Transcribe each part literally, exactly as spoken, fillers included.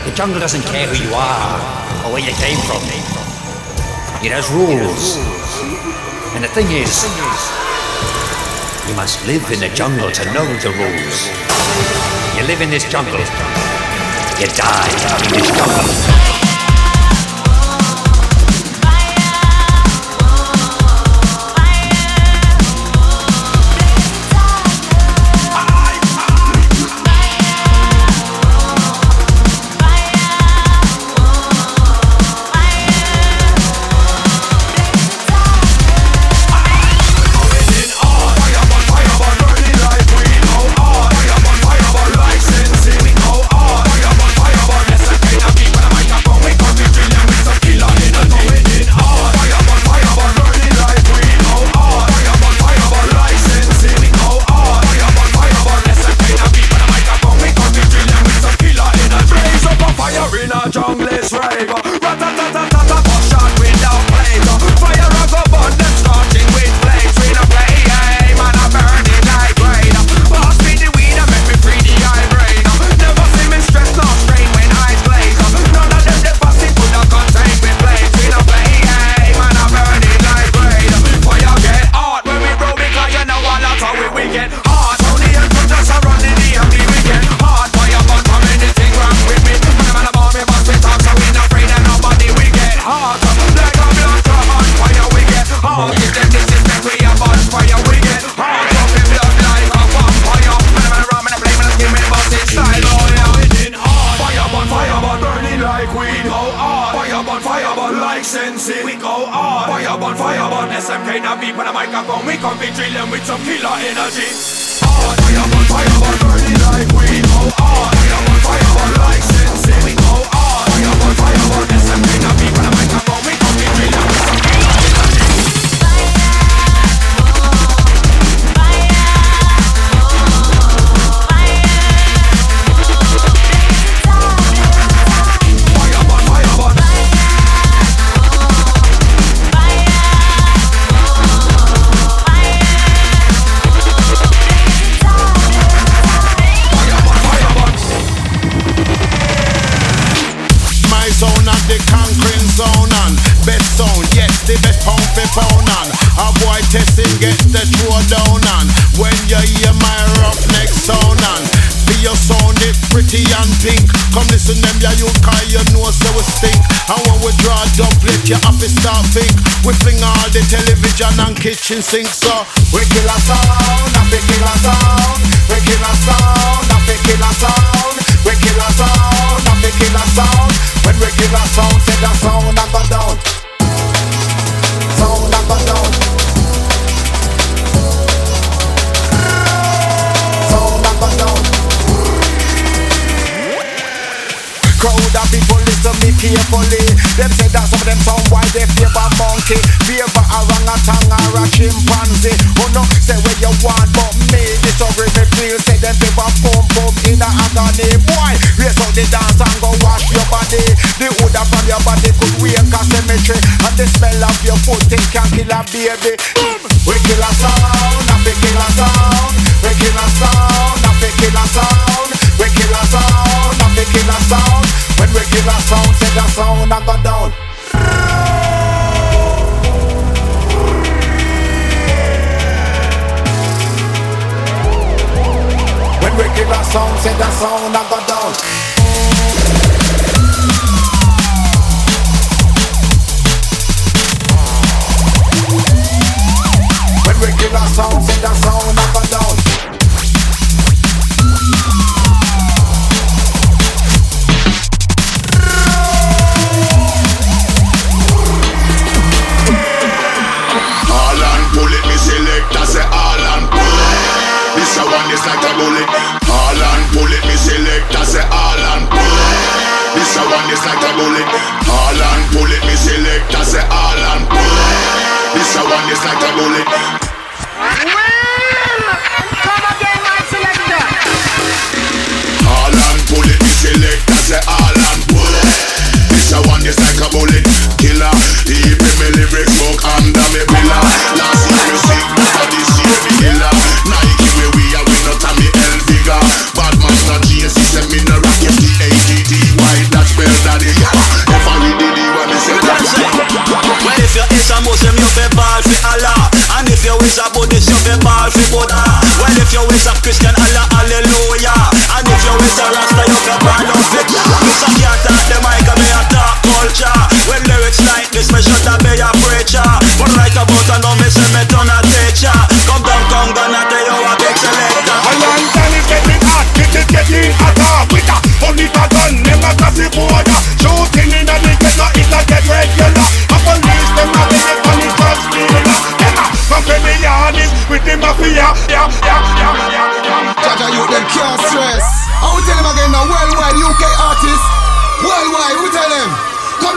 The jungle doesn't care who you are or where you came from. It has rules. And the thing is, you must live in the jungle to know the rules. You live in this jungle, you die in this jungle. Kitchen sink, so we kill a sound, a we kill a sound, we kill a sound, a we kill a sound, we kill a sound, a we kill a sound. When we kill a sound, say the sound and go down, sound and go down, sound and go down. Crowd of people listen me carefully. Them say that some of them sound why they favor monkey, favor orangutan or a chimpanzee. Oh no, say where you want, but me disagree. Me feel say them favor pump pump in a agony. Boy, raise out the dance and go wash your body. The odor from your body could wake a cemetery, and the smell of your foot it can kill a baby. We kill a sound, and we kill a sound. We kill a sound, and we kill a sound. We kill a sound, and we kill a sound. When we kill a sound, say the sound and go down. When we kill a sound, say the sound and go down. When we kill a sound, say the sound and go down. This one is like a bullet. All and pull it, me select. I say all and pull it. This one is like a bullet. All and pull it, me select. I say all and pull it. This one is like a bullet. Well, come again, my selector. All and pull it, me select. I say all and pull it. This one is like a bullet. Killer, deep in me lyrics, smoke under me pillar. Last year you sing, but this year me killer. Nike where we are, we not a me L bigger. Bad man not G S, he said me no rock. F T A T T, why that?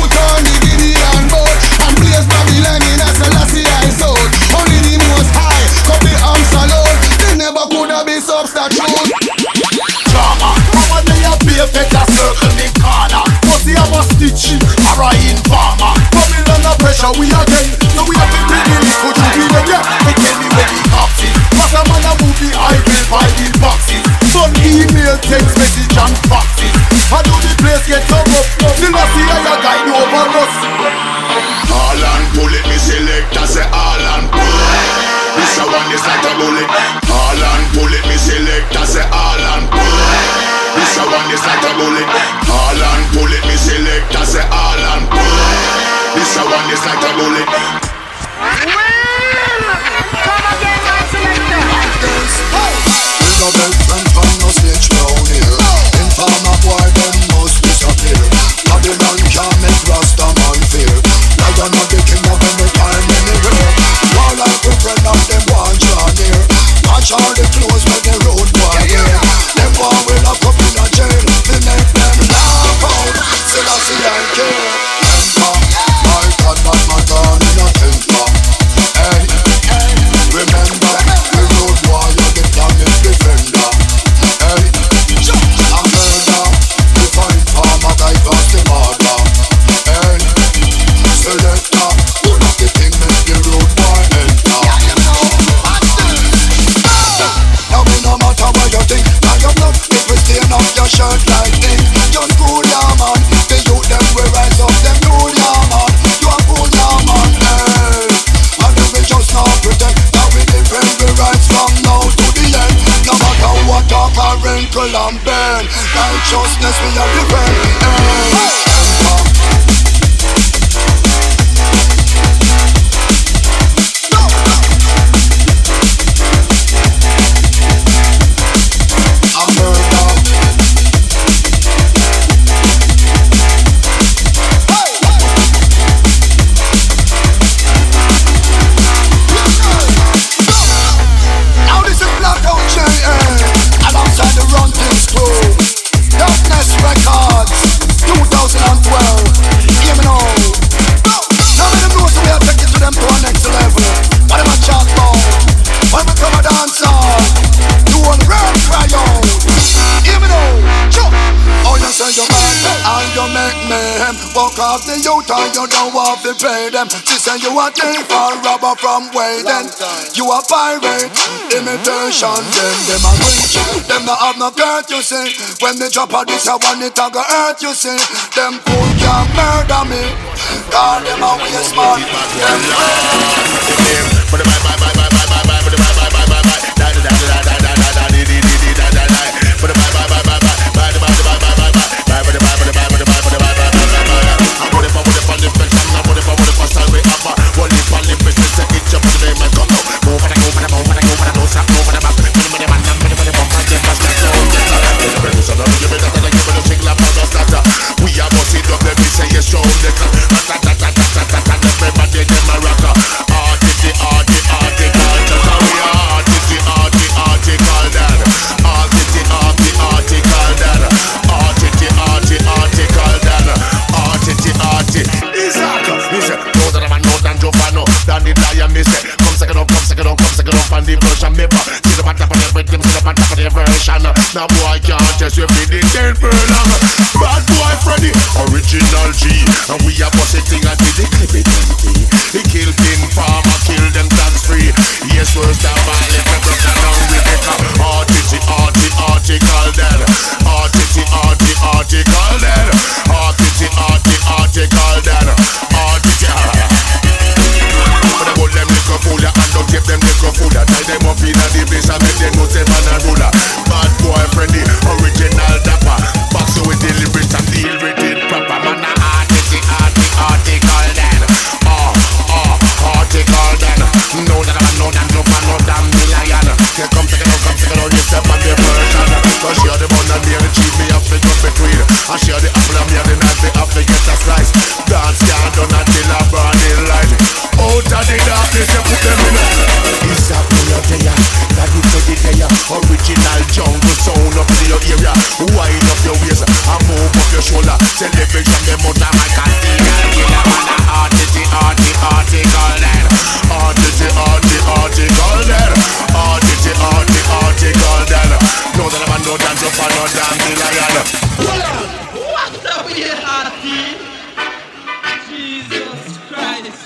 put on the Gideon boat and blaze Babylon in a Selassie I soul. Only the most high could be arms alone. They never coulda be substitute. Drama, mama they a be a better circle in corner. Pussy have a stitch or a informer. Babylon a pressure we again, so we have to bring in the could you be ready? They tell me where the cops is. Cause a man a movie I will buy the boxes. Son email, text message and faxes. How do the place get so rough? Still I see how you guide over us. All and pull it, me select, I say all and pull it. This a one is like a bullet. All and pull it, me select, I say all and pull it. This a one is like a bullet. All and pull it, me select, I say all and pull it. This a one is like a bullet. Come again, my selector. We no beg friend from no stage round here. Informer boy them must disappear. Babylon can't make Rasta man fear. Lion of the king of any time, anywhere. War like we friend of them one draw near. Watch all the clothes with the road boy here. Them one will lock up in a jail. They make them laugh out. Still I see I care. Temper, my God, that my gun in a temper. Hey, remember, the road warrior, the damage defender. Hey, a murder, the fine farmer, guy cross the border. Hey, selector, one of the thing make the road boy enter. Now me no matter what you think, now you blood, if we stain up your shirt like ink. Just cool ya man, the youth them will rise up, them cool ya man. You a cool ya man, hey. And then we just not pretend that we different, we rise from now to the end. No matter what talk or wrinkle and bend, righteousness we are different, hey. Walk off the youth and you don't want to pay them. She say you a thief or robber from way then. You a pirate, imitation. Them, them a rich, them not have no courtesy. When they drop a this a one it a go hurt you see. Them fool can't murder me. Call them a waste man. We are bossy up, let me say yes, show the everybody them a rocker. Arty, arty, article, we are arty, arty, article that. Arty, arty, article that. Arty, arty, article that. Arty, arty. Isaac, listen, know that I'm a note and Giovanni, than the lion, me say. Come second up, come second up, come second up, and the version me back. See the top of the rhythm, see the top of the version. Now boy can't test you for the ten furlong. Bad boy Freddy, original G, and we are bossy thing and the clip it empty. He kill King Farmer, kill them dance free. Yes, first of all, let me break down Rebecca. Arty, arty, article that. Arty, arty, article that. Arty, arty, article that. Arty, but I hold them liquor full and don't give them liquor full. Tie them up in the place and make them know say man a ruler. Bad boy Freddy, original dapper. Box with the lyrics and deal with it proper. Man a arty, arty, arty. Jesus Christ.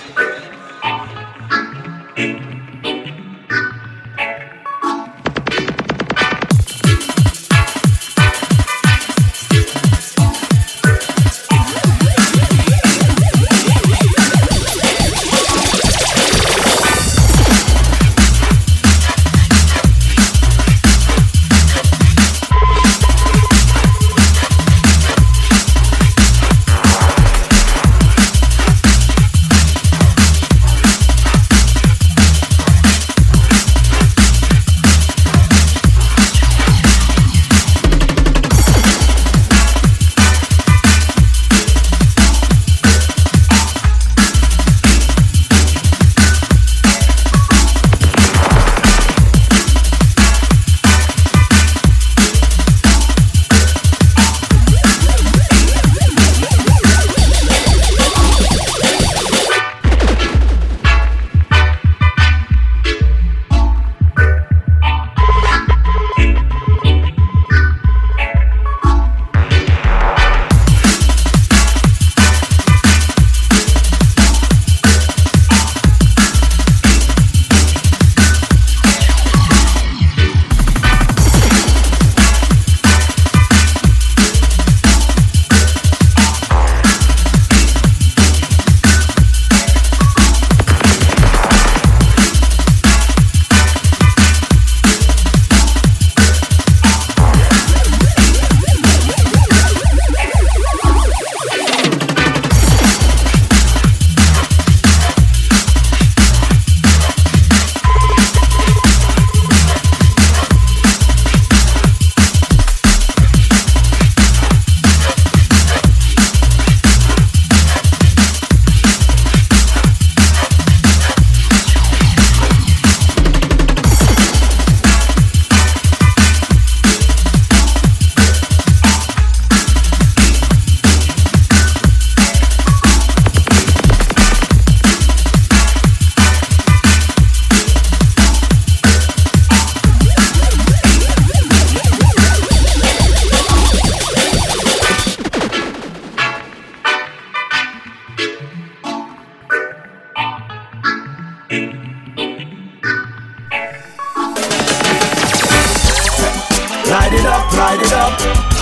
Light it up, light it up.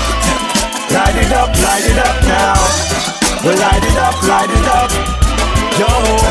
Light it up, light it up now. We light it up, light it up. Yo,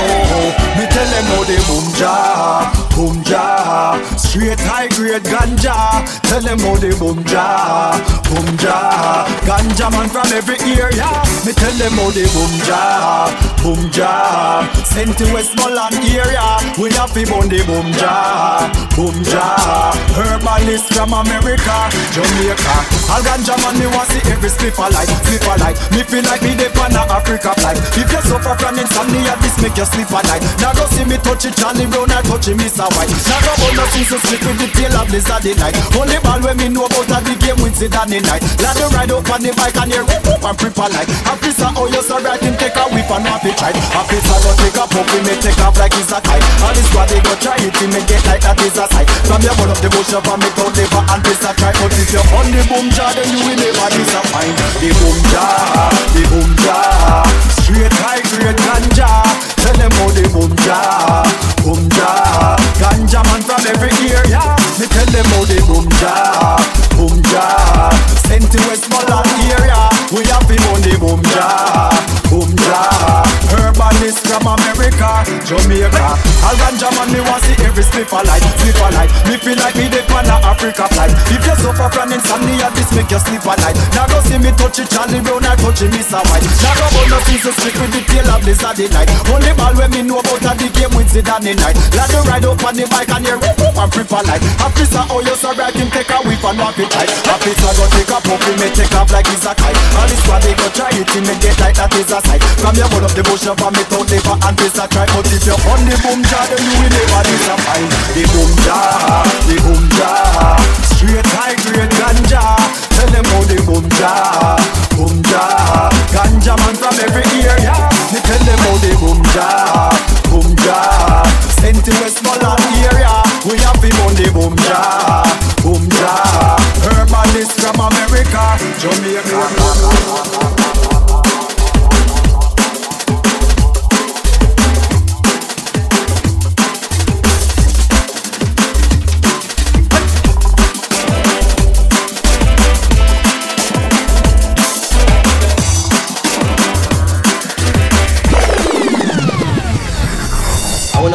me tell them how they boom ja, boom ja. Straight high grade ganja. Tell them how they boom ja, boom ja. Ganja man from every area. Me tell them how they boom ja, boom ja. Sent to Westmoreland area. We have to boom the boom ja, boom ja. Herbalist from America, Jamaica. All ganja man me want see every slip alike, slip alike. Me feel like me dey pan a Africa flight. If you suffer from insomnia, this make you sleep at night. Now go see me touch it Charlie Brown, I touch it Mister White. Now go about no season sleep with the tail of Blizzard night. Only ball when me know about at the game with Zidane night. Let me ride up on the bike and hear whoop whoop and prepare like. Officer, oh you so right, him take a whip and half it right. Officer go take a puff, we may take off like it's a kite. All this squad they go try it, he may get like that is a sight. From your ball up the bush up and make out liver and piss a try. But if you're on the boom jar, then you will never disappoint. The boom jar, the boom jar. Straight high grade ganja. Tell them how the boom jar, boom jar. Ganja man from every area. Me tell them how the boom jar, boom jar. Sent to Westmoreland area. We have him on the boom jar, boom jar. Herbalist from America, Jamaica. All ganja man me want see every slip alike, slip alike. Me feel like me dey pan a Africa flight. If you suffer from insomnia, this make you sleep at night. Now go see me touch it Charlie Brown, I touch it Mister White. Now go about no season sleep with the tail of Blizzard night. Only ball when me know about at the game with Zidane night. Let me ride up on the bike and hear whoop whoop and prepare like. Officer, oh you so right, him take a whip and walk it tight. Officer go take a puff, he may take off like he's a kite. All this squad they go try it, he may get like that is a sight. From your ball up the bush up and me out liver and piss a try. But if you're on the boom jar, then you will never disappoint. The boom jar, the boom jar. Straight high grade ganja. Tell them how the boom jar, boom jar. Ganja man from every area. Me tell them how the boom jar, boom jar. Sent to Westmoreland area. We have him on the boom jar, boom jar. Herbalist from America, Jamaica.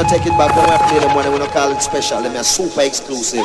take it back when we play them when we don't call it special. Them are super exclusive.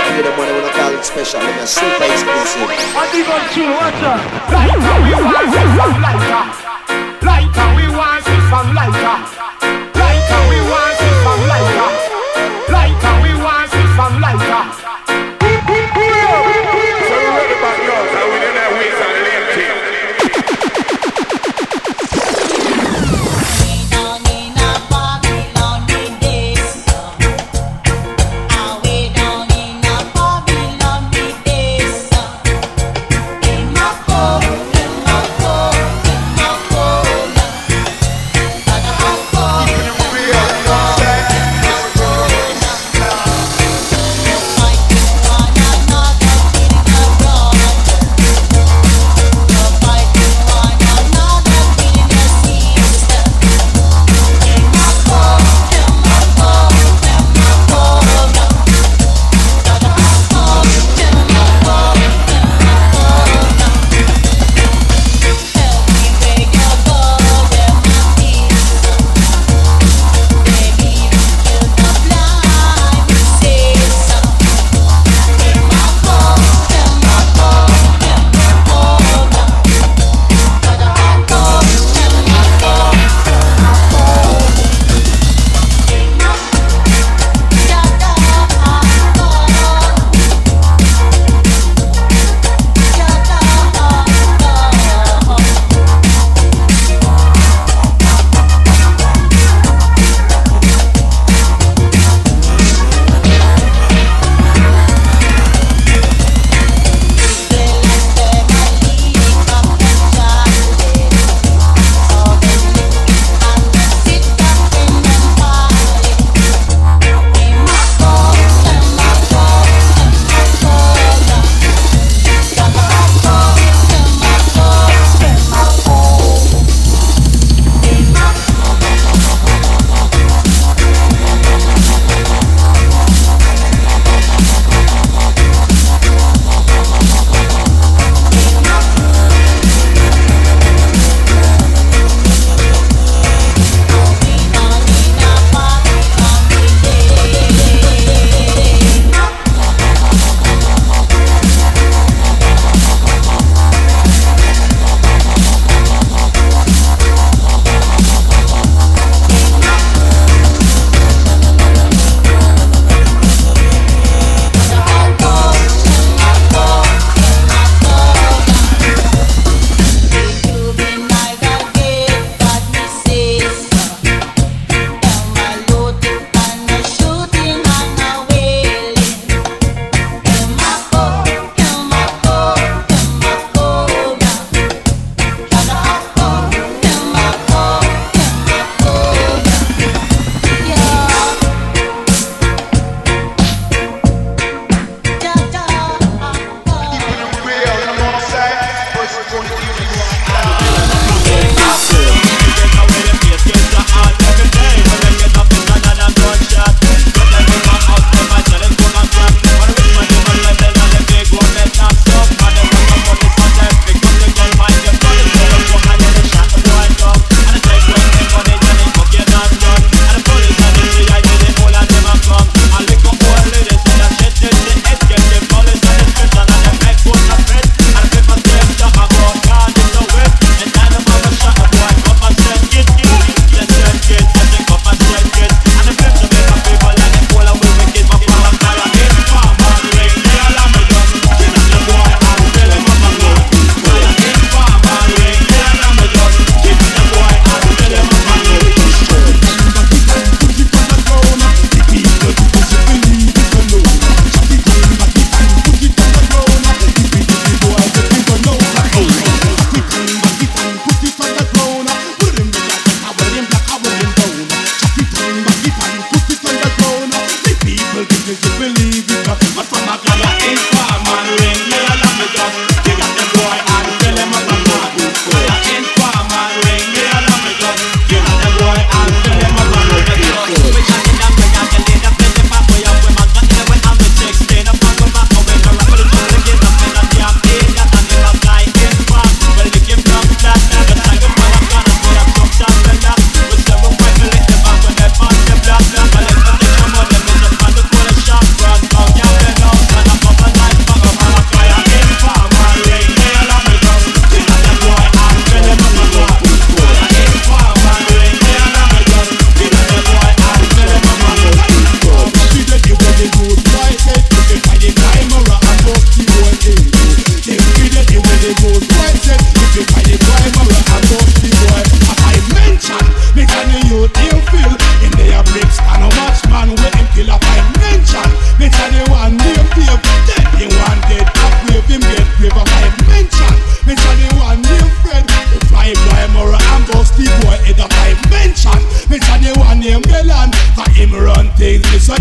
Special, them are super exclusive. I think I'm true, what's up? Like how we want it.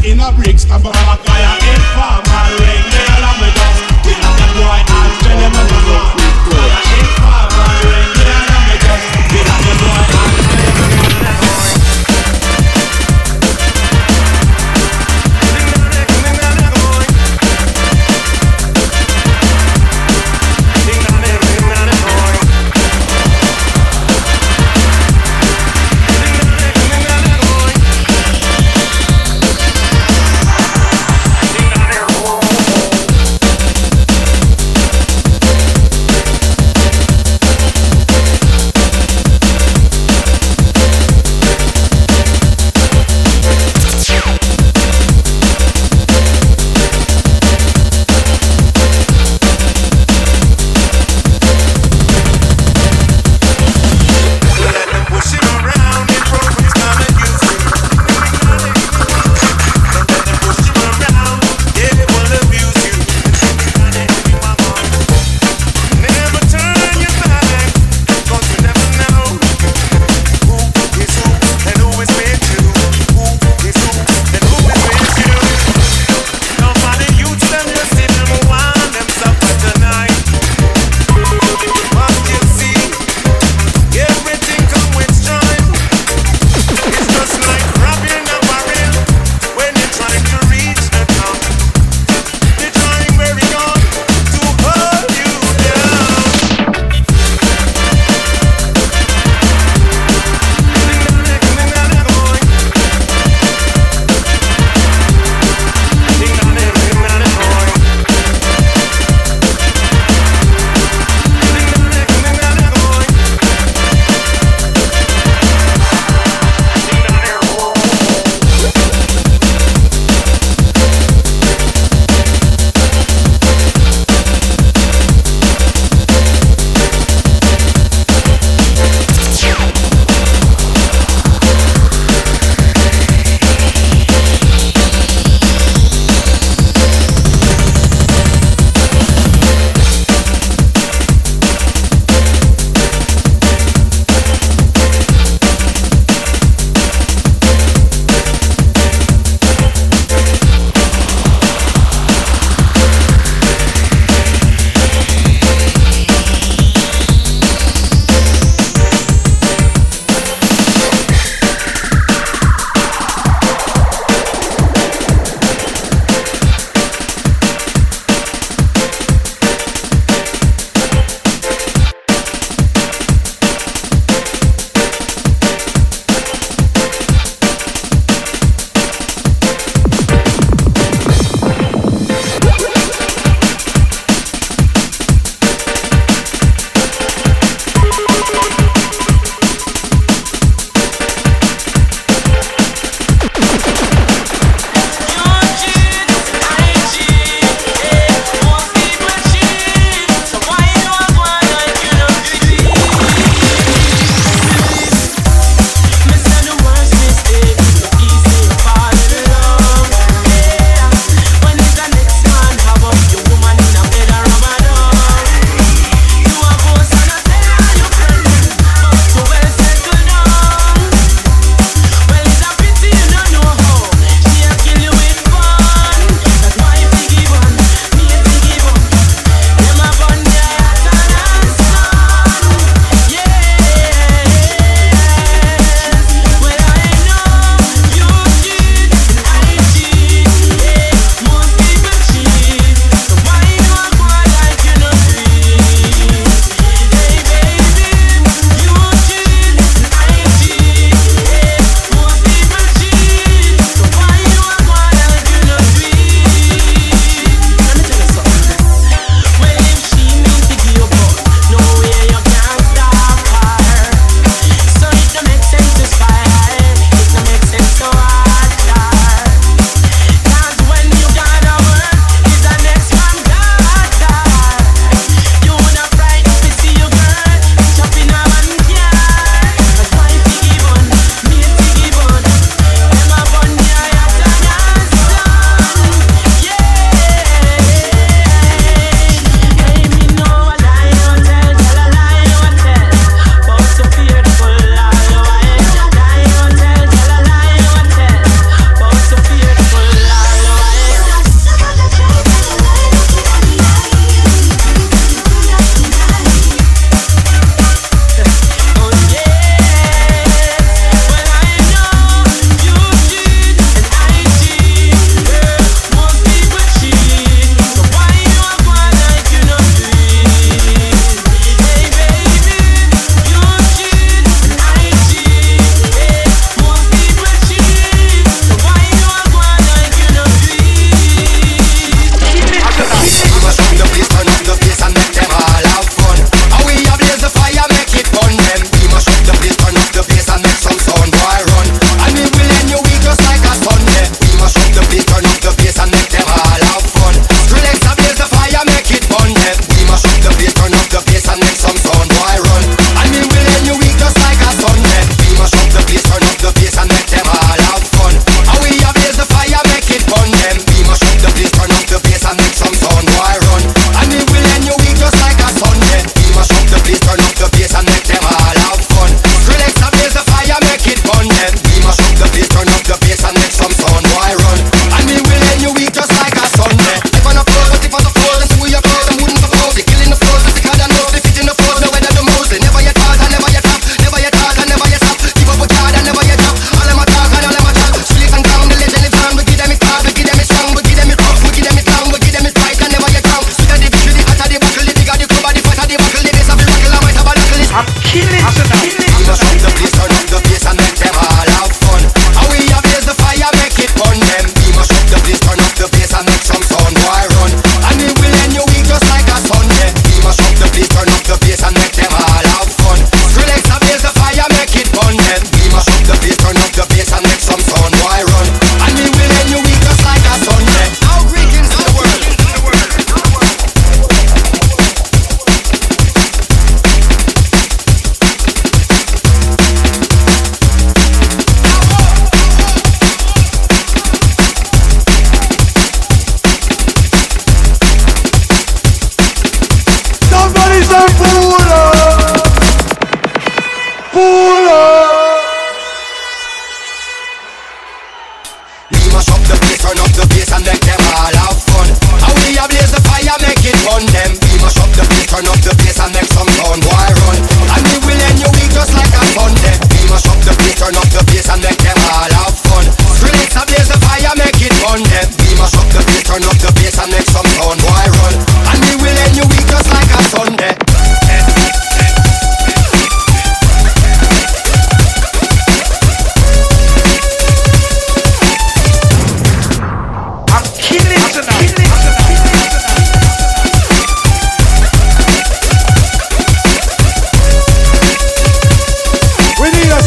in a bricks, I'm a guy in farmer ring. Me along with us, we have the boy and tell them I'm a man. In farmer ring, me along with us, we have the boy and tell them I'm a man.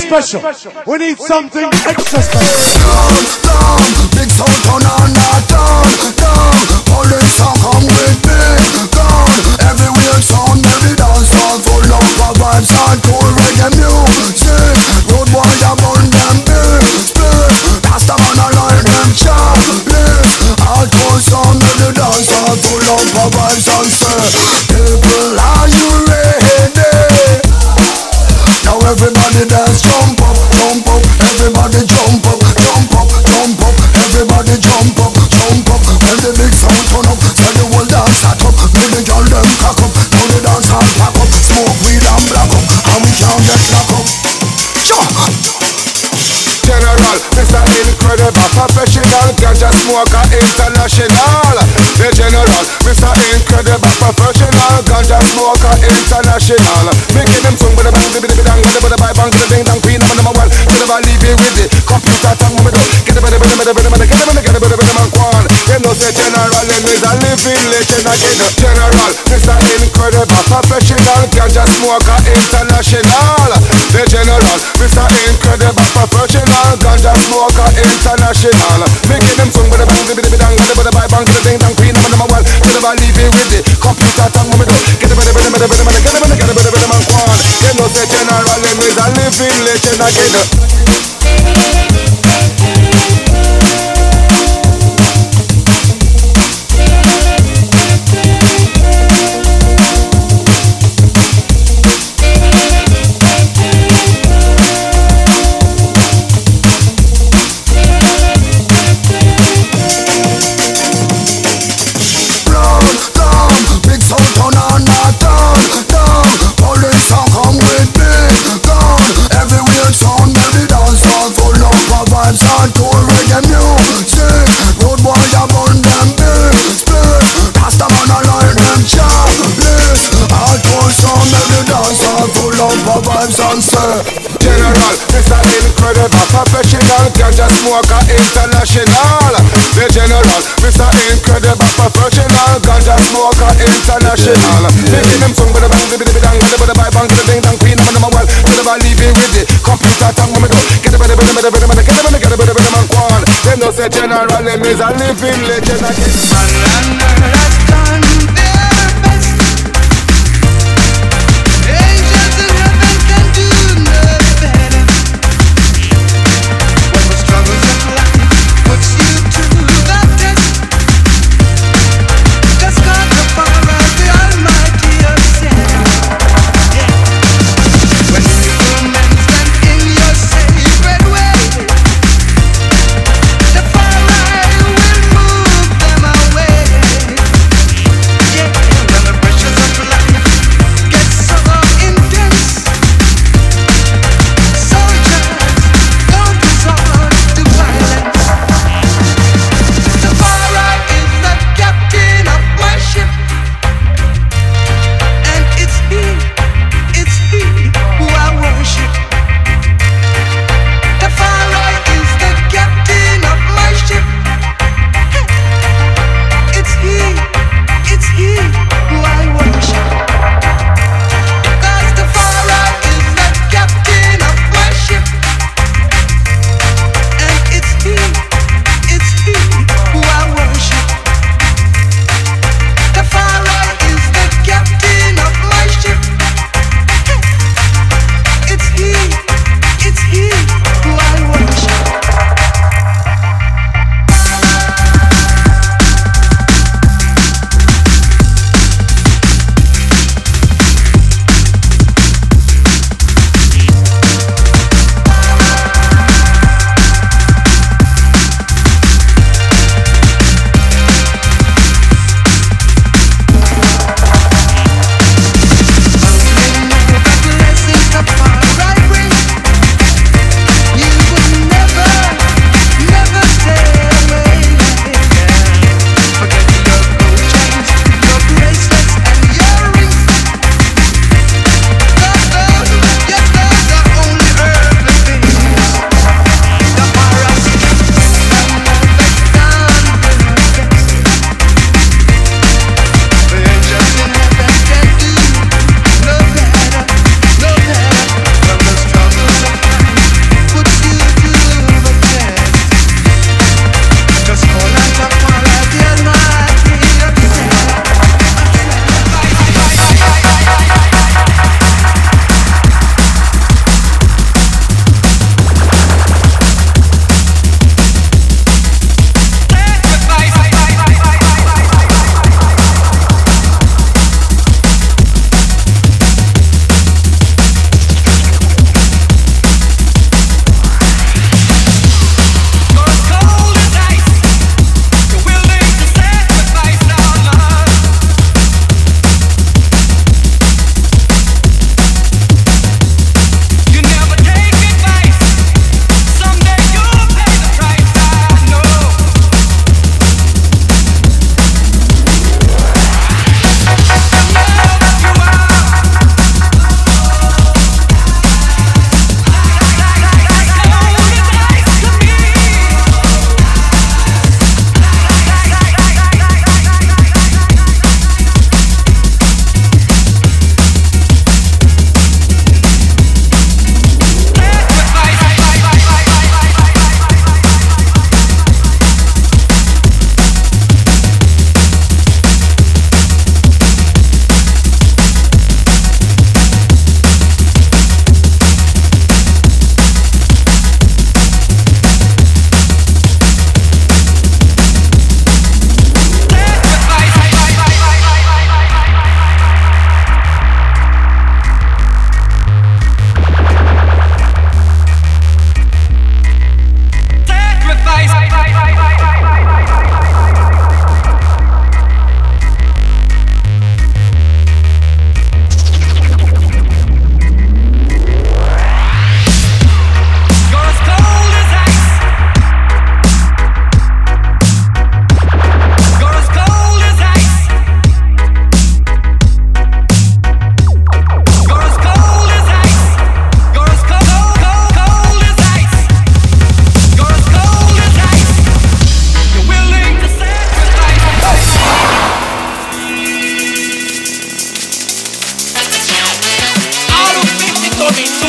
special. We need something extra special. Down, down, big sound turn on that down, down. Police are come with me, down. Every weird sound, every dance all full of vibes and cool reggae music. Road boy, I burn them big, split. Rasta man, I like them chocolate. Hardcore sound, every dance all full of vibes and say, people, are you ready? Now everybody dance, jump up, jump up. Everybody jump up, jump up, jump up. Everybody jump up, jump up. When the big sound turn up, tell the whole dance start up. Make the girl them cock up. Now the dance all pack up. Smoke weed and black up, and we can't get lock up. Jump. General, Mister Incredible, professional, ganja smoker, international. The General, Mister Incredible, professional, ganja smoker, international. Making them song with a bang, with a bang, with a bang, bang, with a ding dang, queen number number one. Get a leave it with it. Computer tongue with it. Get a bit of a bit of a bit of a get a bit of a get a bit of a man quan. Them no say General, them is a living legend again. General, Mister Incredible, professional, ganja smoker, international. The General, Mister Incredible, professional, ganja smoker, international. Making them song with a bang, with a bang, with a bang, with a ding dang, queen number number one. Get a leave it with it. Computer tongue with it. Get a bit of a bit of a bit of a get a bit of a get a bit of a man quan. Them no say General, them is a living legend again. Hardcore reggae music. Road boy, I burn them big, split. Rasta man, I like them chocolate. Hardcore sound, every dance all full of vibes and say, General, Mister Incredible, professional, ganja smoker, international. The General, Mister Incredible, professional, ganja smoker, international. Making them song with a bang, with a bang, with a bang, with a ding dang, queen number number one. Get a leave it with it. Computer tongue with me. Get a bit of a bit of a bit of a get a bit of a get a bit of a man quan. Them no say General, them is a living legend again. Man has done their best. Angels in heaven can do no better. When the struggles of life puts you to the test, just call the power of the Almighty yourself. Yeah. When evil men stand in your sacred way, the fire will move them away.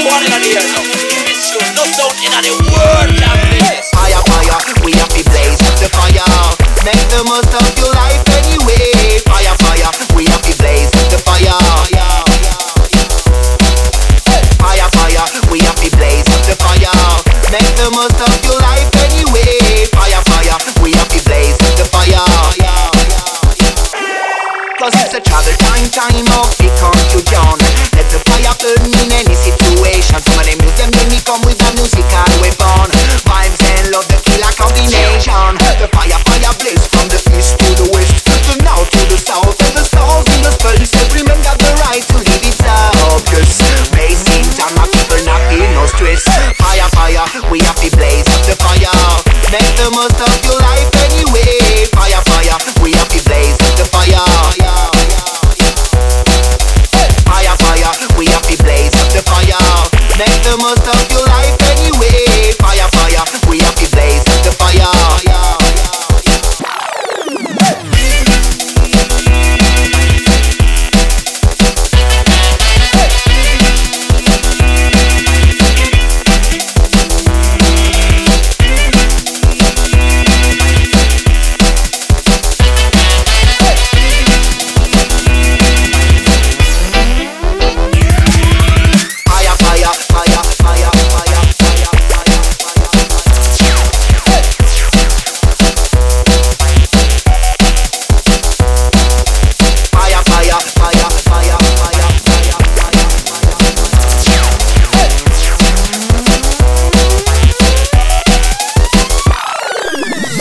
one in the air now. It's true, no sound in the world can play this. Fire, fire, we have to blaze up the fire. Make the most of your life anyway. Fire, fire, we have to blaze up the fire. Fire, fire, we have to blaze up the fire. Make the most of your life anyway. Fire, fire, we have to blaze up the fire. Cause it's a travel time, time of the confusion. Let the fire burn in any situation. Some of them use them when we come with a musical weapon. Vibes and love, the killer combination. The fire, fire blaze from the east to the west, the north to the south, and the stars in the space. Every man got the right to live it up. Yes, racing time, my people not feel no stress. Fire, fire, we have to blaze up the fire. Make the most of your life anyway. Fire, fire, we have to blaze up the fire. Fire, fire, we have to blaze up the fire. Make the most of your